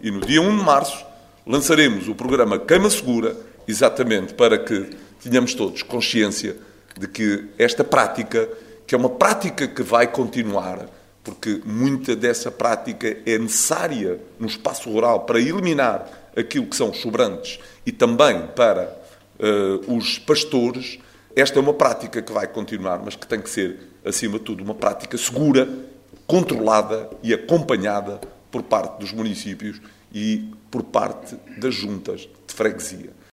E no dia 1 de março lançaremos o programa Queima Segura, exatamente para que tenhamos todos consciência de que esta prática, que é uma prática que vai continuar, porque muita dessa prática é necessária no espaço rural para eliminar aquilo que são os sobrantes e também para os pastores. Esta é uma prática que vai continuar, mas que tem que ser, acima de tudo, uma prática segura, controlada e acompanhada por parte dos municípios e por parte das juntas de freguesia.